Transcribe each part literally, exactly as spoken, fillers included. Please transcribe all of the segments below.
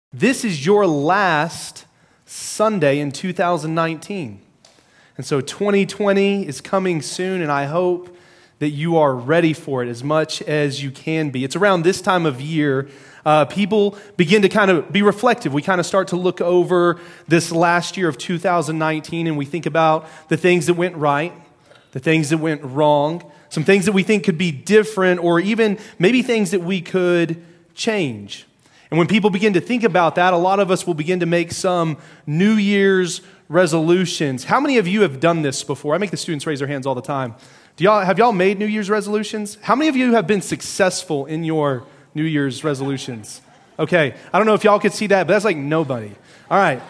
This is your last Sunday in two thousand nineteen. And so twenty twenty is coming soon, and I hope that you are ready for it as much as you can be. It's around this time of year, uh, people begin to kind of be reflective. We kind of start to look over this last year of two thousand nineteen, and we think about the things that went right, the things that went wrong, some things that we think could be different, or even maybe things that we could change. And when people begin to think about that, a lot of us will begin to make some New Year's resolutions. How many of you have done this before? I make the students raise their hands all the time. Do y'all have y'all made New Year's resolutions? How many of you have been successful in your New Year's resolutions? Okay, I don't know if y'all could see that, but that's like nobody. All right.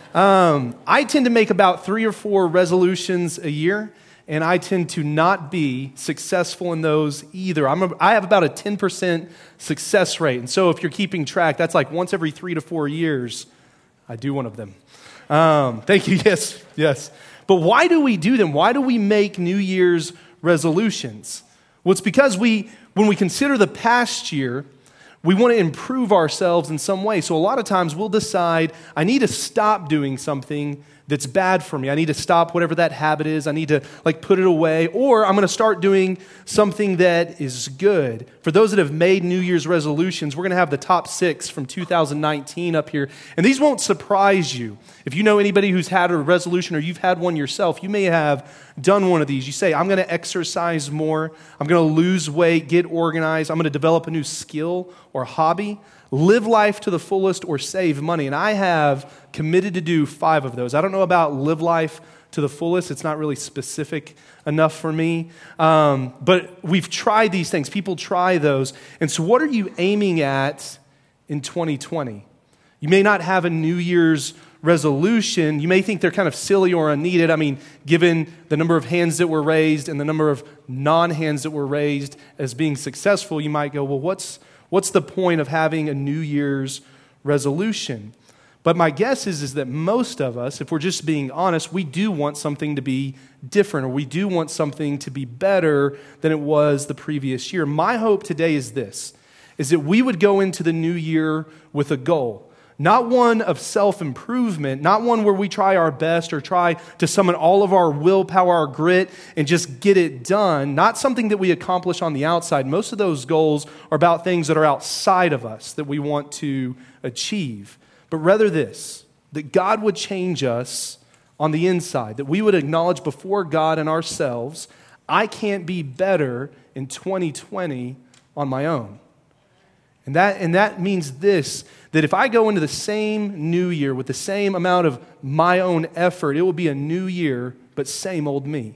Um, I tend to make about three or four resolutions a year, and I tend to not be successful in those either. I'm a, I have about a ten percent success rate. And so if you're keeping track, that's like once every three to four years, I do one of them. Um, thank you. Yes, yes. But why do we do them? Why do we make New Year's resolutions? Well, it's because we, when we consider the past year, we want to improve ourselves in some way. So a lot of times we'll decide, I need to stop doing something that's bad for me. I need to stop whatever that habit is. I need to like put it away, or I'm going to start doing something that is good. For those that have made New Year's resolutions, we're going to have the top six from two thousand nineteen up here. And these won't surprise you. If you know anybody who's had a resolution or you've had one yourself, you may have done one of these. You say, I'm going to exercise more. I'm going to lose weight, get organized. I'm going to develop a new skill or hobby, live life to the fullest, or save money. And I have committed to do five of those. I don't know about live life to the fullest. It's not really specific enough for me. Um, but we've tried these things. People try those. And so what are you aiming at in twenty twenty? You may not have a New Year's resolution. You may think they're kind of silly or unneeded. I mean, given the number of hands that were raised and the number of non-hands that were raised as being successful, you might go, well, what's what's the point of having a New Year's resolution? But my guess is, is that most of us, if we're just being honest, we do want something to be different, or we do want something to be better than it was the previous year. My hope today is this, is that we would go into the new year with a goal. Not one of self-improvement, not one where we try our best or try to summon all of our willpower, our grit, and just get it done. Not something that we accomplish on the outside. Most of those goals are about things that are outside of us that we want to achieve. But rather this, that God would change us on the inside, that we would acknowledge before God and ourselves, I can't be better in twenty twenty on my own. And that, and that means this, that if I go into the same new year with the same amount of my own effort, it will be a new year, but same old me.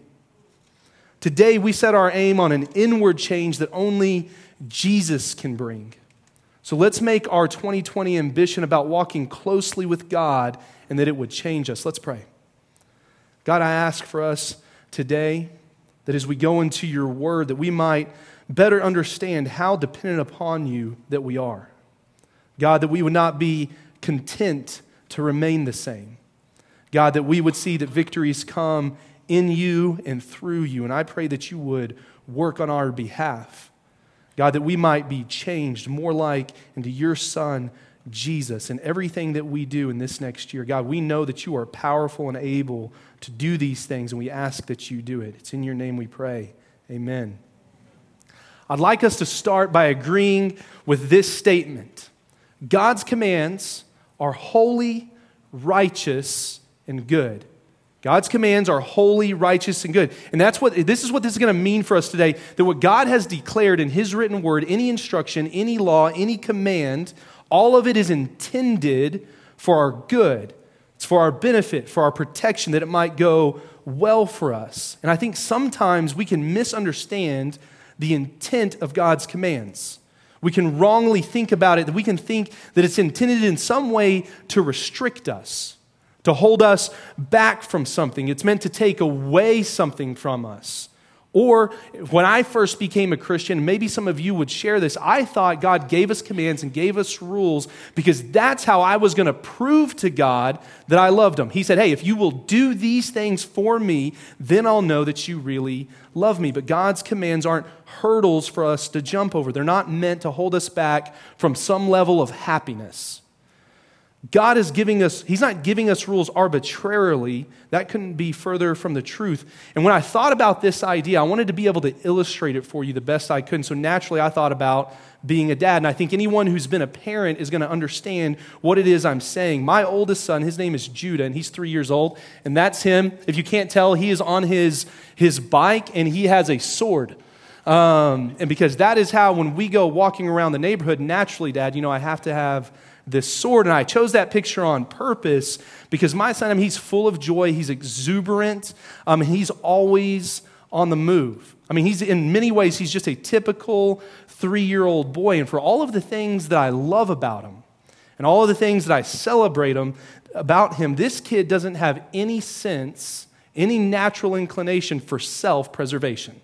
Today, we set our aim on an inward change that only Jesus can bring. So let's make our twenty twenty ambition about walking closely with God and that it would change us. Let's pray. God, I ask for us today that as we go into your word, that we might better understand how dependent upon you that we are. God, that we would not be content to remain the same. God, that we would see that victories come in you and through you. And I pray that you would work on our behalf. God, that we might be changed more like into your Son, Jesus, in everything that we do in this next year. God, we know that you are powerful and able to do these things, and we ask that you do it. It's in your name we pray. Amen. I'd like us to start by agreeing with this statement. God's commands are holy, righteous, and good. God's commands are holy, righteous, and good. And that's what this is what this is going to mean for us today, that what God has declared in his written word, any instruction, any law, any command, all of it is intended for our good. It's for our benefit, for our protection, that it might go well for us. And I think sometimes we can misunderstand the intent of God's commands. We can wrongly think about it, that we can think that it's intended in some way to restrict us, to hold us back from something. It's meant to take away something from us. Or when I first became a Christian, maybe some of you would share this, I thought God gave us commands and gave us rules because that's how I was going to prove to God that I loved him. He said, hey, if you will do these things for me, then I'll know that you really love me. But God's commands aren't hurdles for us to jump over. They're not meant to hold us back from some level of happiness. God is giving us, he's not giving us rules arbitrarily. That couldn't be further from the truth. And when I thought about this idea, I wanted to be able to illustrate it for you the best I could. And so naturally, I thought about being a dad. And I think anyone who's been a parent is going to understand what it is I'm saying. My oldest son, his name is Judah, and he's three years old. And that's him. If you can't tell, he is on his, his bike, and he has a sword. Um, and because that is how, when we go walking around the neighborhood, naturally, Dad, you know, I have to have this sword. And I chose that picture on purpose because my son, I mean, he's full of joy. He's exuberant. Um, he's always on the move. I mean, he's in many ways, he's just a typical three-year-old boy. And for all of the things that I love about him and all of the things that I celebrate him, about him, this kid doesn't have any sense, any natural inclination for self-preservation.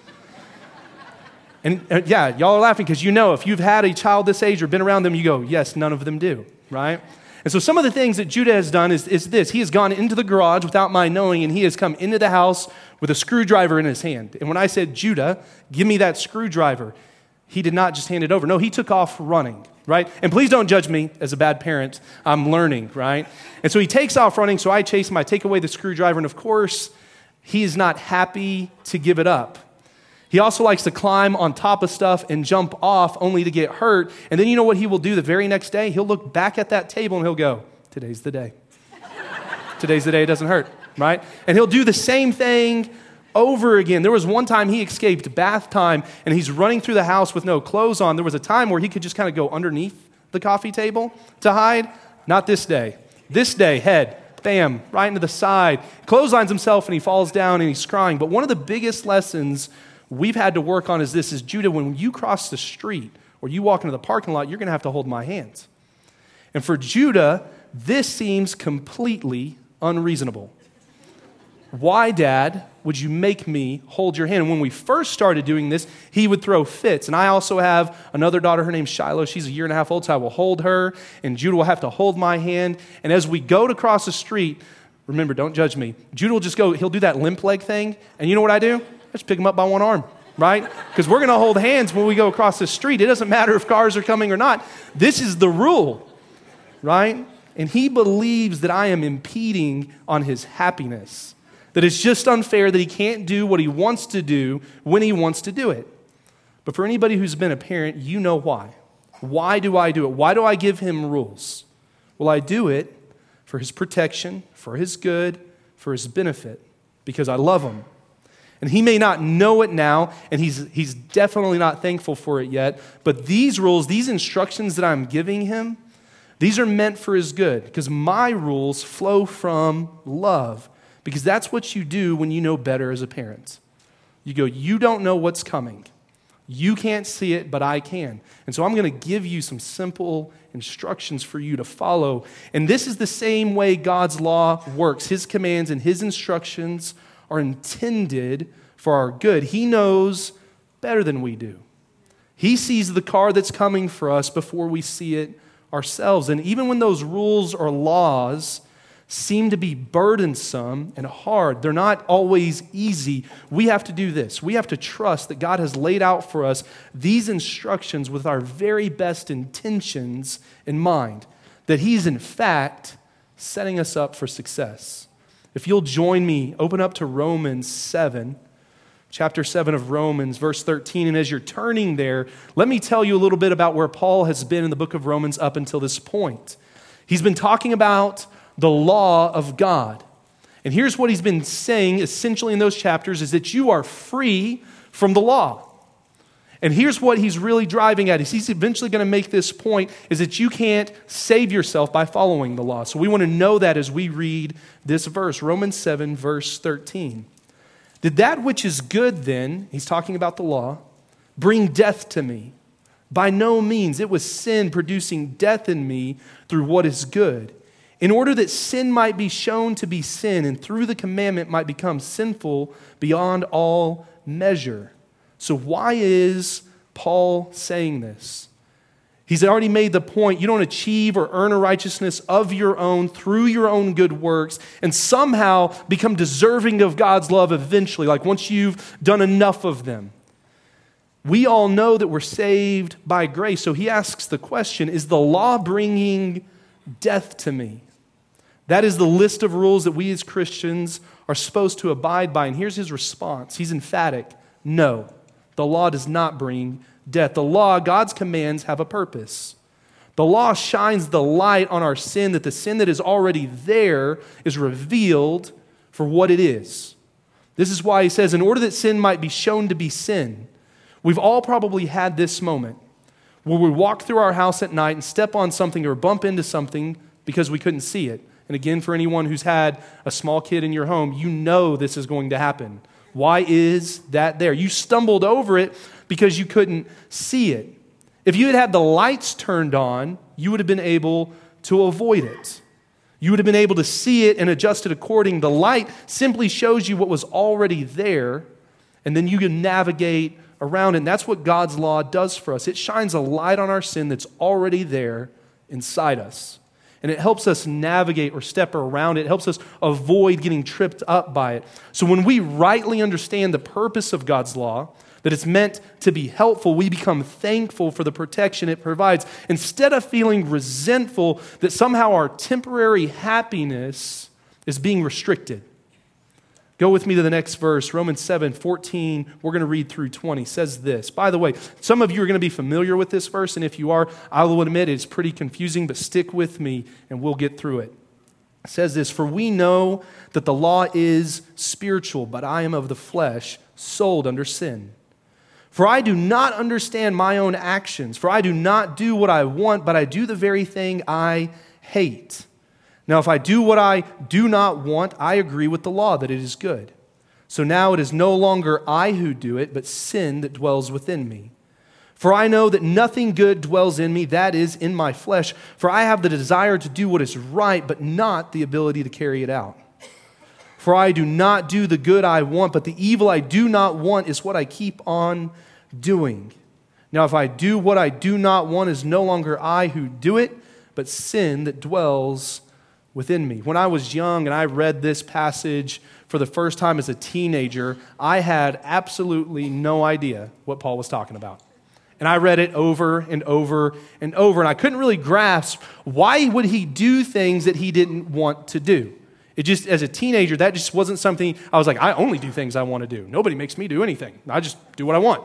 And uh, yeah, y'all are laughing because you know if you've had a child this age or been around them, you go, yes, none of them do, right? And so some of the things that Judah has done is, is this. He has gone into the garage without my knowing, and he has come into the house with a screwdriver in his hand. And when I said, Judah, give me that screwdriver, he did not just hand it over. No, he took off running, right? And please don't judge me as a bad parent. I'm learning, right? And so he takes off running, so I chase him. I take away the screwdriver, and of course, he is not happy to give it up. He also likes to climb on top of stuff and jump off only to get hurt. And then you know what he will do the very next day? He'll look back at that table and he'll go, today's the day. Today's the day it doesn't hurt, right? And he'll do the same thing over again. There was one time he escaped bath time and he's running through the house with no clothes on. There was a time where he could just kind of go underneath the coffee table to hide. Not this day. This day, head, bam, right into the side. Clotheslines himself and he falls down and he's crying. But one of the biggest lessons we've had to work on is this, is Judah, when you cross the street or you walk into the parking lot, you're going to have to hold my hands. And for Judah, this seems completely unreasonable. Why, Dad, would you make me hold your hand? And when we first started doing this, he would throw fits. And I also have another daughter, her name's Shiloh. She's a year and a half old, so I will hold her, and Judah will have to hold my hand. And as we go to cross the street, remember, don't judge me, Judah will just go, he'll do that limp leg thing, and you know what I do? I just pick him up by one arm, right? Because we're going to hold hands when we go across the street. It doesn't matter if cars are coming or not. This is the rule, right? And he believes that I am impeding on his happiness, that it's just unfair that he can't do what he wants to do when he wants to do it. But for anybody who's been a parent, you know why. Why do I do it? Why do I give him rules? Well, I do it for his protection, for his good, for his benefit, because I love him. And he may not know it now, and he's, he's definitely not thankful for it yet, but these rules, these instructions that I'm giving him, these are meant for his good, because my rules flow from love, because that's what you do when you know better as a parent. You go, you don't know what's coming. You can't see it, but I can. And so I'm going to give you some simple instructions for you to follow. And this is the same way God's law works. His commands and his instructions are intended for our good. He knows better than we do. He sees the car that's coming for us before we see it ourselves. And even when those rules or laws seem to be burdensome and hard, they're not always easy. We have to do this. We have to trust that God has laid out for us these instructions with our very best intentions in mind, that he's in fact setting us up for success. If you'll join me, open up to Romans seven, chapter seven of Romans, verse thirteen. And as you're turning there, let me tell you a little bit about where Paul has been in the book of Romans up until this point. He's been talking about the law of God. And here's what he's been saying essentially in those chapters is that you are free from the law. And here's what he's really driving at. Is he's eventually going to make this point is that you can't save yourself by following the law. So we want to know that as we read this verse, Romans seven, verse thirteen. Did that which is good then, he's talking about the law, bring death to me? By no means. It was sin producing death in me through what is good, in order that sin might be shown to be sin, and through the commandment might become sinful beyond all measure. So why is Paul saying this? He's already made the point, you don't achieve or earn a righteousness of your own through your own good works and somehow become deserving of God's love eventually, like once you've done enough of them. We all know that we're saved by grace. So he asks the question, is the law bringing death to me. That is the list of rules that we as Christians are supposed to abide by. And here's his response. He's emphatic. No, the law does not bring death. The law, God's commands, have a purpose. The law shines the light on our sin, that the sin that is already there is revealed for what it is. This is why he says, in order that sin might be shown to be sin. We've all probably had this moment where we walk through our house at night and step on something or bump into something because we couldn't see it. And again, for anyone who's had a small kid in your home, you know this is going to happen. Why is that there? You stumbled over it because you couldn't see it. If you had had the lights turned on, you would have been able to avoid it. You would have been able to see it and adjust it according. The light simply shows you what was already there, and then you can navigate around it. And that's what God's law does for us. It shines a light on our sin that's already there inside us. And it helps us navigate or step around it. It helps us avoid getting tripped up by it. So when we rightly understand the purpose of God's law, that it's meant to be helpful, we become thankful for the protection it provides. Instead of feeling resentful that somehow our temporary happiness is being restricted. Go with me to the next verse, Romans seven fourteen. We're going to read through twenty. Says this. By the way, some of you are going to be familiar with this verse, and if you are, I will admit it's pretty confusing, but stick with me and we'll get through it. It says this, for we know that the law is spiritual, but I am of the flesh, sold under sin. For I do not understand my own actions, for I do not do what I want, but I do the very thing I hate. Now, if I do what I do not want, I agree with the law that it is good. So now it is no longer I who do it, but sin that dwells within me. For I know that nothing good dwells in me, that is, in my flesh. For I have the desire to do what is right, but not the ability to carry it out. For I do not do the good I want, but the evil I do not want is what I keep on doing. Now, if I do what I do not want, it is no longer I who do it, but sin that dwells within me. When I was young and I read this passage for the first time as a teenager, I had absolutely no idea what Paul was talking about. And I read it over and over and over, and I couldn't really grasp why would he do things that he didn't want to do. It just, as a teenager, that just wasn't something, I was like, I only do things I want to do. Nobody makes me do anything. I just do what I want.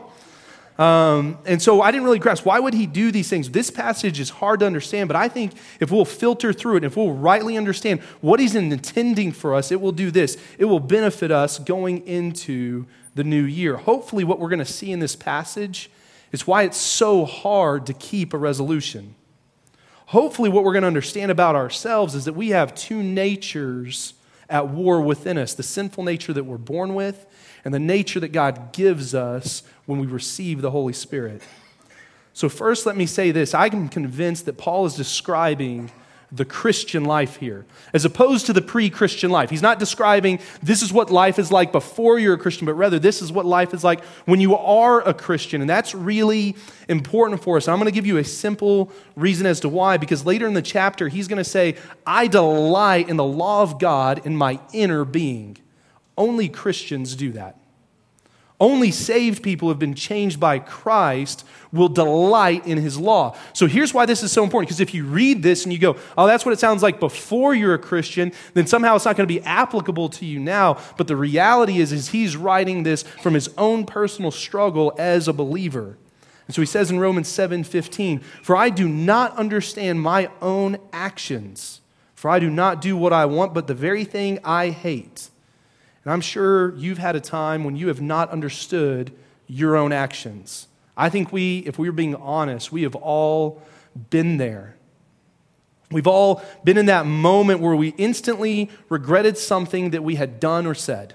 Um, and so I didn't really grasp, why would he do these things? This passage is hard to understand, but I think if we'll filter through it, if we'll rightly understand what he's intending for us, it will do this. It will benefit us going into the new year. Hopefully what we're going to see in this passage is why it's so hard to keep a resolution. Hopefully what we're going to understand about ourselves is that we have two natures at war within us, the sinful nature that we're born with and the nature that God gives us when we receive the Holy Spirit. So first, let me say this. I'm convinced that Paul is describing the Christian life here, as opposed to the pre-Christian life. He's not describing this is what life is like before you're a Christian, but rather this is what life is like when you are a Christian. And that's really important for us. And I'm going to give you a simple reason as to why, because later in the chapter, he's going to say, I delight in the law of God in my inner being. Only Christians do that. Only saved people who have been changed by Christ will delight in his law. So here's why this is so important, because if you read this and you go, oh, that's what it sounds like before you're a Christian, then somehow it's not going to be applicable to you now. But the reality is, is he's writing this from his own personal struggle as a believer. And so he says in Romans seven fifteen, for I do not understand my own actions, for I do not do what I want, but the very thing I hate. And I'm sure you've had a time when you have not understood your own actions. I think we, if we were being honest, we have all been there. We've all been in that moment where we instantly regretted something that we had done or said.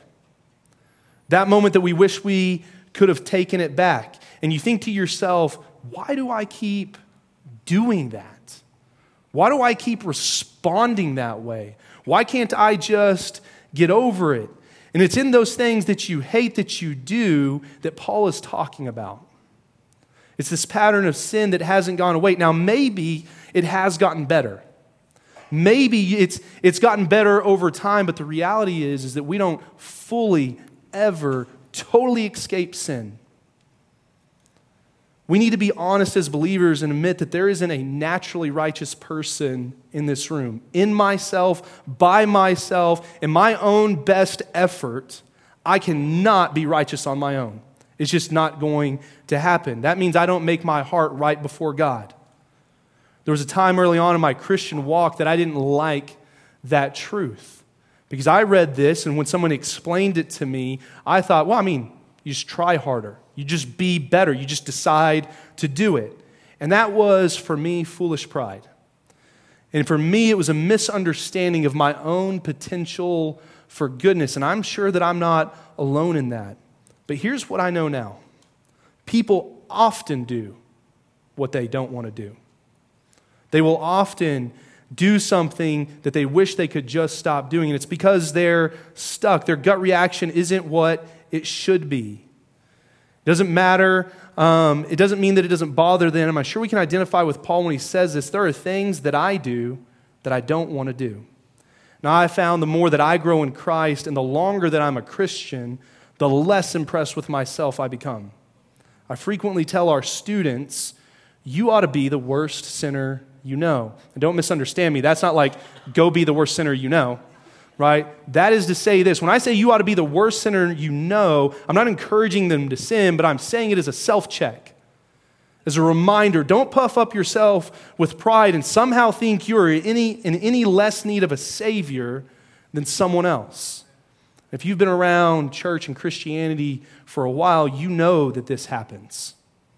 That moment that we wish we could have taken it back. And you think to yourself, why do I keep doing that? Why do I keep responding that way? Why can't I just get over it? And it's in those things that you hate that you do that Paul is talking about. It's this pattern of sin that hasn't gone away. Now, maybe it has gotten better. Maybe it's it's gotten better over time, but the reality is, is that we don't fully, ever, totally escape sin. We need to be honest as believers and admit that there isn't a naturally righteous person in this room. In myself, by myself, in my own best effort, I cannot be righteous on my own. It's just not going to happen. That means I don't make my heart right before God. There was a time early on in my Christian walk that I didn't like that truth. Because I read this, and when someone explained it to me, I thought, well, I mean, you just try harder. You just be better. You just decide to do it. And that was, for me, foolish pride. And for me, it was a misunderstanding of my own potential for goodness. And I'm sure that I'm not alone in that. But here's what I know now. People often do what they don't want to do. They will often do something that they wish they could just stop doing. And it's because they're stuck. Their gut reaction isn't what it should be. It doesn't matter. Um, it doesn't mean that it doesn't bother them. I'm sure we can identify with Paul when he says this. There are things that I do that I don't want to do. Now, I found the more that I grow in Christ and the longer that I'm a Christian, the less impressed with myself I become. I frequently tell our students, you ought to be the worst sinner you know. And don't misunderstand me. That's not like, go be the worst sinner you know. Right? That is to say this. When I say you ought to be the worst sinner you know, I'm not encouraging them to sin, but I'm saying it as a self-check. As a reminder, don't puff up yourself with pride and somehow think you're any, in any less need of a Savior than someone else. If you've been around church and Christianity for a while, you know that this happens.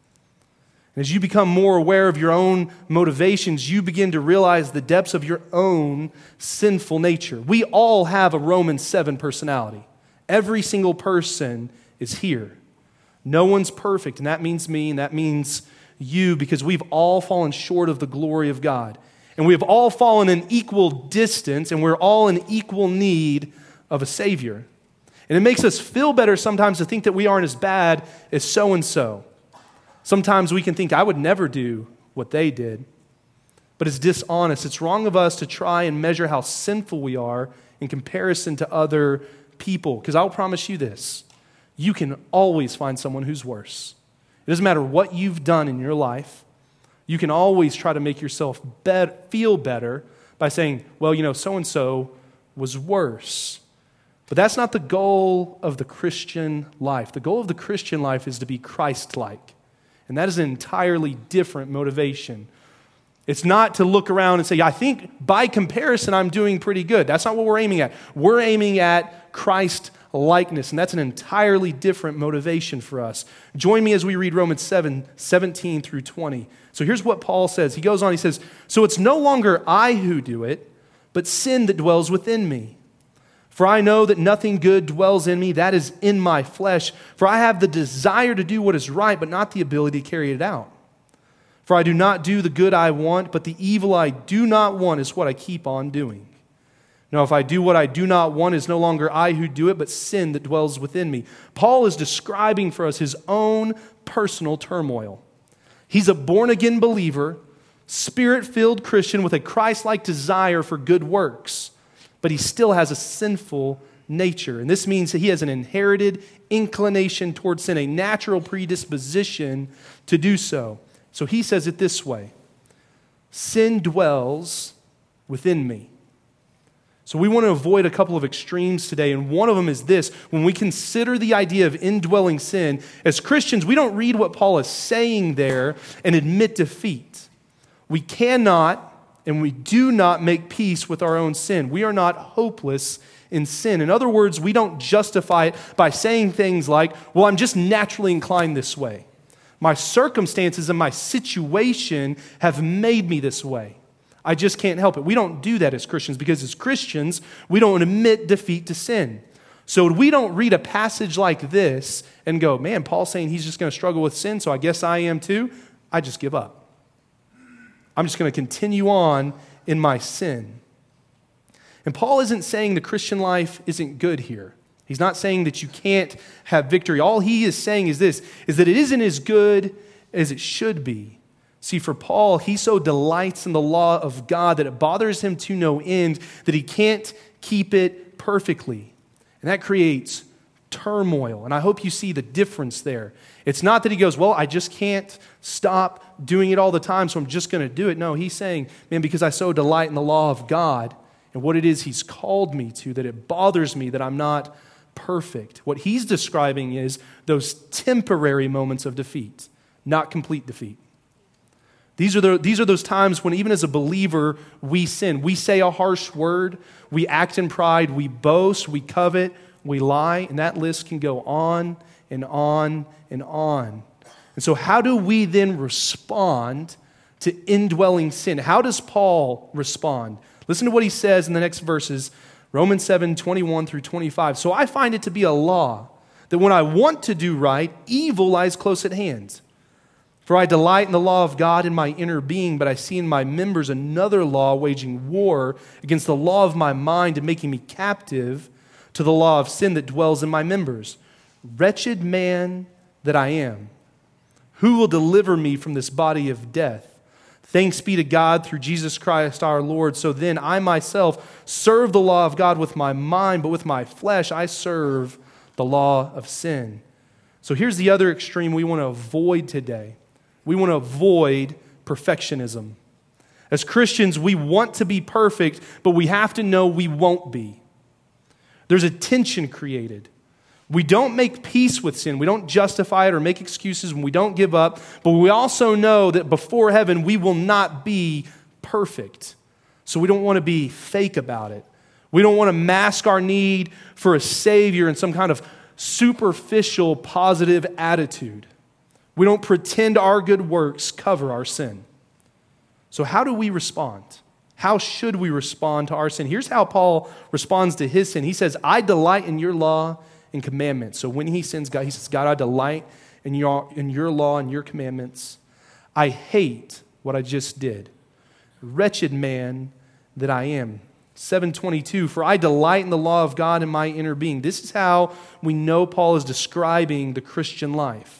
And as you become more aware of your own motivations, you begin to realize the depths of your own sinful nature. We all have a Romans seven personality. Every single person is here. No one's perfect, and that means me, and that means you, because we've all fallen short of the glory of God. And we have all fallen in equal distance, and we're all in equal need of a Savior. And it makes us feel better sometimes to think that we aren't as bad as so-and-so. Sometimes we can think, I would never do what they did. But it's dishonest. It's wrong of us to try and measure how sinful we are in comparison to other people. Because I'll promise you this, you can always find someone who's worse. It doesn't matter what you've done in your life. You can always try to make yourself be- feel better by saying, well, you know, so-and-so was worse. But that's not the goal of the Christian life. The goal of the Christian life is to be Christ-like. And that is an entirely different motivation. It's not to look around and say, I think by comparison I'm doing pretty good. That's not what we're aiming at. We're aiming at Christ-likeness, and that's an entirely different motivation for us. Join me as we read Romans seven, seventeen through twenty. So here's what Paul says. He goes on, he says, so it's no longer I who do it, but sin that dwells within me. For I know that nothing good dwells in me, that is in my flesh. For I have the desire to do what is right, but not the ability to carry it out. For I do not do the good I want, but the evil I do not want is what I keep on doing. Now, if I do what I do not want, it is no longer I who do it, but sin that dwells within me. Paul is describing for us his own personal turmoil. He's a born-again believer, Spirit-filled Christian with a Christ-like desire for good works. But he still has a sinful nature. And this means that he has an inherited inclination towards sin, a natural predisposition to do so. So he says it this way, sin dwells within me. So we want to avoid a couple of extremes today, and one of them is this. When we consider the idea of indwelling sin, as Christians, we don't read what Paul is saying there and admit defeat. We cannot and we do not make peace with our own sin. We are not hopeless in sin. In other words, we don't justify it by saying things like, well, I'm just naturally inclined this way. My circumstances and my situation have made me this way. I just can't help it. We don't do that as Christians because as Christians, we don't admit defeat to sin. So we don't read a passage like this and go, man, Paul's saying he's just going to struggle with sin, so I guess I am too. I just give up. I'm just going to continue on in my sin. And Paul isn't saying the Christian life isn't good here. He's not saying that you can't have victory. All he is saying is this, is that it isn't as good as it should be. See, for Paul, he so delights in the law of God that it bothers him to no end that he can't keep it perfectly. And that creates turmoil. And I hope you see the difference there. It's not that he goes, well, I just can't stop doing it all the time, so I'm just going to do it. No, he's saying, man, because I so delight in the law of God and what it is he's called me to, that it bothers me that I'm not perfect. What he's describing is those temporary moments of defeat, not complete defeat. These are, the, these are those times when even as a believer, we sin. We say a harsh word, we act in pride, we boast, we covet, we lie, and that list can go on and on and on. And so how do we then respond to indwelling sin? How does Paul respond? Listen to what he says in the next verses, Romans seven, twenty-one through twenty-five. So I find it to be a law that when I want to do right, evil lies close at hand. For I delight in the law of God in my inner being, but I see in my members another law waging war against the law of my mind and making me captive to the law of sin that dwells in my members. Wretched man that I am, who will deliver me from this body of death? Thanks be to God through Jesus Christ our Lord. So then I myself serve the law of God with my mind, but with my flesh I serve the law of sin. So here's the other extreme we want to avoid today. We want to avoid perfectionism. As Christians, we want to be perfect, but we have to know we won't be. There's a tension created. We don't make peace with sin. We don't justify it or make excuses, and we don't give up. But we also know that before heaven, we will not be perfect. So we don't want to be fake about it. We don't want to mask our need for a Savior in some kind of superficial positive attitude. We don't pretend our good works cover our sin. So how do we respond? How should we respond to our sin? Here's how Paul responds to his sin. He says, I delight in your law and commandments. So when he sins God, he says, God, I delight in your, in your law and your commandments. I hate what I just did. Wretched man that I am. seven twenty-two, for I delight in the law of God in my inner being. This is how we know Paul is describing the Christian life.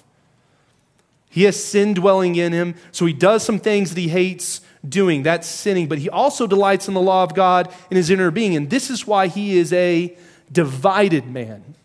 He has sin dwelling in him, so he does some things that he hates doing. That's sinning. But he also delights in the law of God in his inner being. And this is why he is a divided man.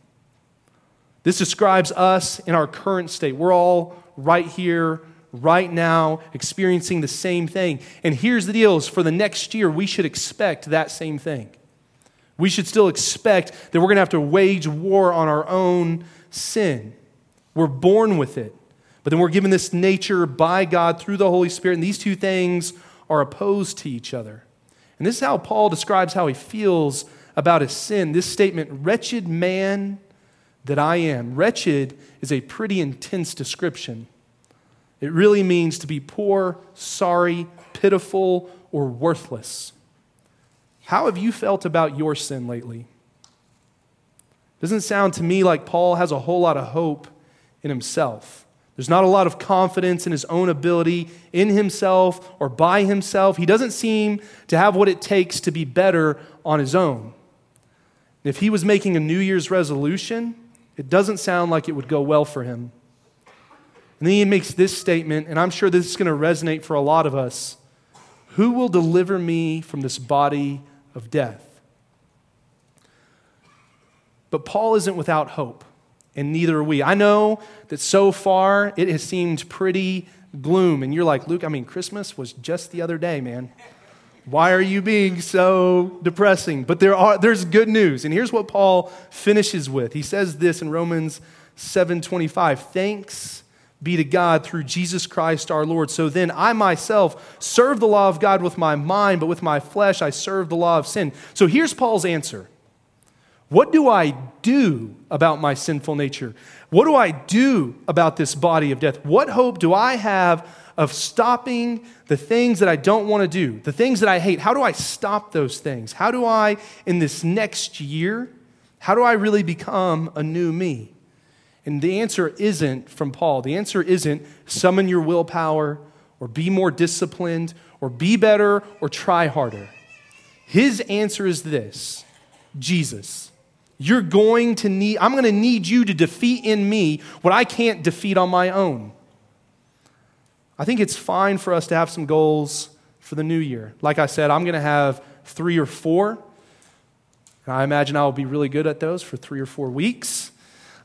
This describes us in our current state. We're all right here, right now, experiencing the same thing. And here's the deal, is for the next year, we should expect that same thing. We should still expect that we're going to have to wage war on our own sin. We're born with it. But then we're given this nature by God through the Holy Spirit, and these two things are opposed to each other. And this is how Paul describes how he feels about his sin. This statement, wretched man that I am. Wretched is a pretty intense description. It really means to be poor, sorry, pitiful, or worthless. How have you felt about your sin lately? Doesn't sound to me like Paul has a whole lot of hope in himself. There's not a lot of confidence in his own ability, in himself or by himself. He doesn't seem to have what it takes to be better on his own. If he was making a New Year's resolution, it doesn't sound like it would go well for him. And then he makes this statement, and I'm sure this is going to resonate for a lot of us. Who will deliver me from this body of death? But Paul isn't without hope. And neither are we. I know that so far it has seemed pretty gloom. And you're like, Luke, I mean, Christmas was just the other day, man. Why are you being so depressing? But there are there's good news. And here's what Paul finishes with. He says this in Romans seven twenty-five. Thanks be to God through Jesus Christ our Lord. So then I myself serve the law of God with my mind, but with my flesh I serve the law of sin. So here's Paul's answer. What do I do about my sinful nature? What do I do about this body of death? What hope do I have of stopping the things that I don't want to do, the things that I hate? How do I stop those things? How do I, in this next year, how do I really become a new me? And the answer isn't from Paul. The answer isn't summon your willpower or be more disciplined or be better or try harder. His answer is this: Jesus. You're going to need, I'm going to need you to defeat in me what I can't defeat on my own. I think it's fine for us to have some goals for the new year. Like I said, I'm going to have three or four. And I imagine I'll be really good at those for three or four weeks.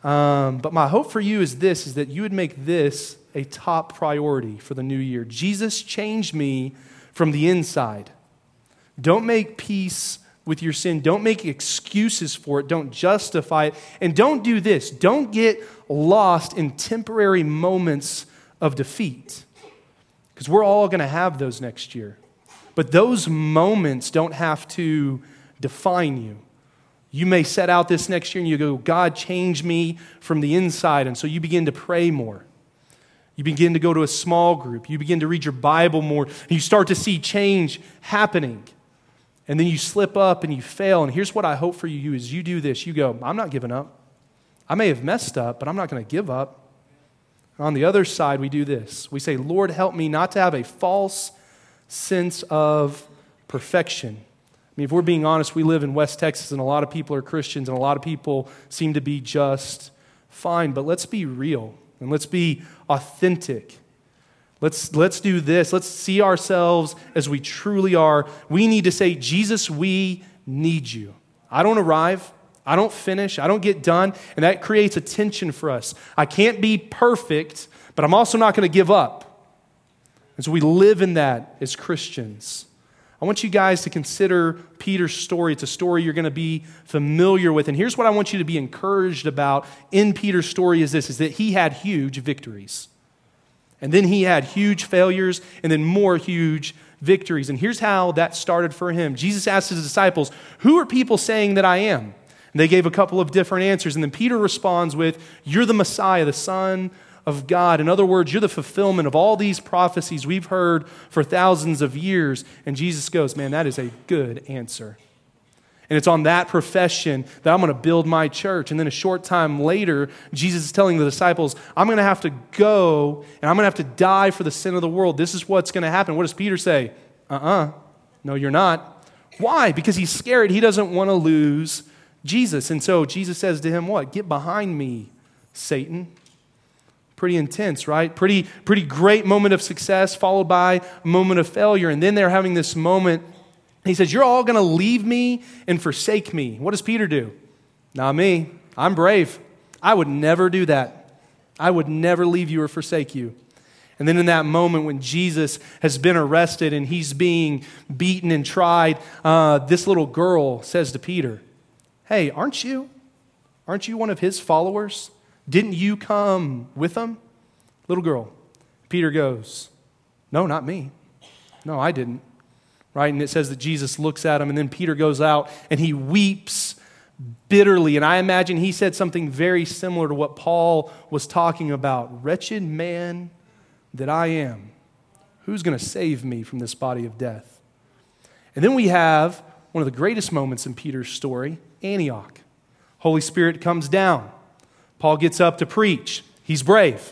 Um, but my hope for you is this, is that you would make this a top priority for the new year. Jesus changed me from the inside. Don't make peace with your sin. Don't make excuses for it. Don't justify it. And don't do this. Don't get lost in temporary moments of defeat. Because we're all going to have those next year. But those moments don't have to define you. You may set out this next year and you go, God, change me from the inside. And so you begin to pray more. You begin to go to a small group. You begin to read your Bible more. And you start to see change happening. And then you slip up and you fail. And here's what I hope for you is you do this. You go, I'm not giving up. I may have messed up, but I'm not going to give up. On the other side, we do this. We say, Lord, help me not to have a false sense of perfection. I mean, if we're being honest, we live in West Texas and a lot of people are Christians and a lot of people seem to be just fine. But let's be real and let's be authentic. Let's, let's do this. Let's see ourselves as we truly are. We need to say, Jesus, we need you. I don't arrive. I don't finish. I don't get done. And that creates a tension for us. I can't be perfect, but I'm also not going to give up. And so we live in that as Christians. I want you guys to consider Peter's story. It's a story you're going to be familiar with. And here's what I want you to be encouraged about in Peter's story is this, is that he had huge victories. And then he had huge failures and then more huge victories. And here's how that started for him. Jesus asked his disciples, who are people saying that I am? And they gave a couple of different answers. And then Peter responds with, you're the Messiah, the Son of God. In other words, you're the fulfillment of all these prophecies we've heard for thousands of years. And Jesus goes, man, that is a good answer. And it's on that profession that I'm going to build my church. And then a short time later, Jesus is telling the disciples, I'm going to have to go and I'm going to have to die for the sin of the world. This is what's going to happen. What does Peter say? Uh-uh. No, you're not. Why? Because he's scared. He doesn't want to lose Jesus. And so Jesus says to him, what? Get behind me, Satan. Pretty intense, right? Pretty, pretty great moment of success followed by a moment of failure. And then they're having this moment. He says, you're all going to leave me and forsake me. What does Peter do? Not me. I'm brave. I would never do that. I would never leave you or forsake you. And then in that moment when Jesus has been arrested and he's being beaten and tried, uh, this little girl says to Peter, hey, aren't you? Aren't you one of his followers? Didn't you come with him? Little girl. Peter goes, no, not me. No, I didn't. Right? And it says that Jesus looks at him and then Peter goes out and he weeps bitterly. And I imagine he said something very similar to what Paul was talking about. Wretched man that I am, who's going to save me from this body of death? And then we have one of the greatest moments in Peter's story, Antioch. Holy Spirit comes down. Paul gets up to preach. He's brave.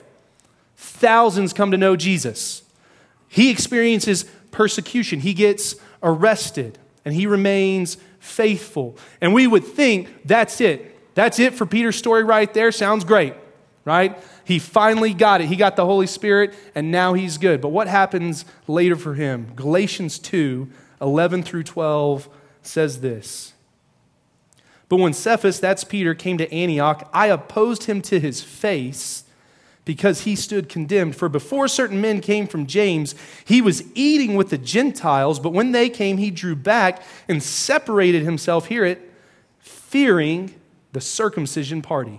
Thousands come to know Jesus. He experiences persecution. He gets arrested and he remains faithful. And we would think that's it. That's it for Peter's story right there. Sounds great, right? He finally got it. He got the Holy Spirit and now he's good. But what happens later for him? Galatians two, eleven through twelve says this. But when Cephas, that's Peter, came to Antioch, I opposed him to his face because he stood condemned. For before certain men came from James, he was eating with the Gentiles, but when they came, he drew back and separated himself, hear it, fearing the circumcision party.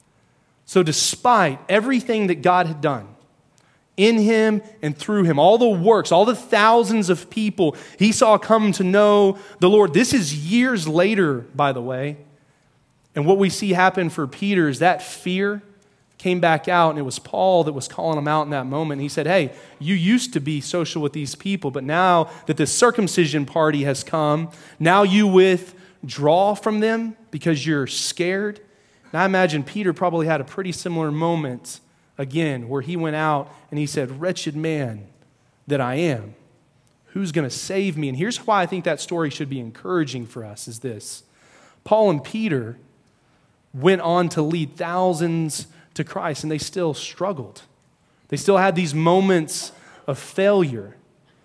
So despite everything that God had done in him and through him, all the works, all the thousands of people he saw come to know the Lord. This is years later, by the way. And what we see happen for Peter is that fear came back out, and it was Paul that was calling him out in that moment. He said, hey, you used to be social with these people, but now that the circumcision party has come, now you withdraw from them because you're scared. And I imagine Peter probably had a pretty similar moment again where he went out and he said, wretched man that I am, who's going to save me? And here's why I think that story should be encouraging for us is this. Paul and Peter went on to lead thousands to Christ, and they still struggled. They still had these moments of failure.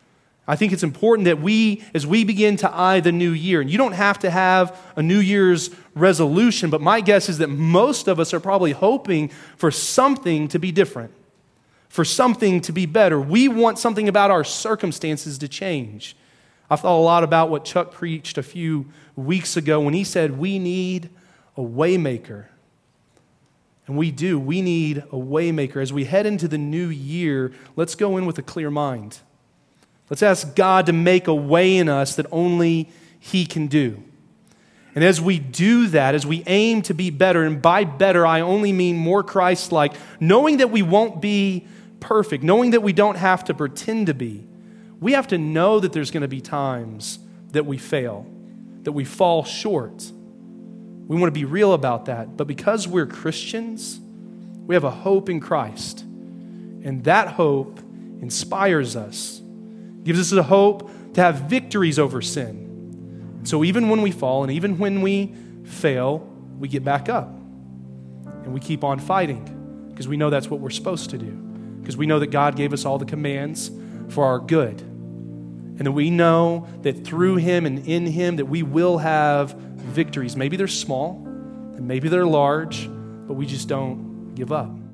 I think it's important that we, as we begin to eye the new year, and you don't have to have a New Year's resolution, but my guess is that most of us are probably hoping for something to be different, for something to be better. We want something about our circumstances to change. I've thought a lot about what Chuck preached a few weeks ago when he said we need a waymaker. And we do. We need a waymaker. As we head into the new year, let's go in with a clear mind. Let's ask God to make a way in us that only He can do. And as we do that, as we aim to be better, and by better I only mean more Christ-like, knowing that we won't be perfect, knowing that we don't have to pretend to be, we have to know that there's going to be times that we fail, that we fall short. We want to be real about that. But because we're Christians, we have a hope in Christ. And that hope inspires us, gives us a hope to have victories over sin. So even when we fall and even when we fail, we get back up and we keep on fighting because we know that's what we're supposed to do, because we know that God gave us all the commands for our good, and that we know that through Him and in Him that we will have victories. Maybe they're small and maybe they're large, but we just don't give up.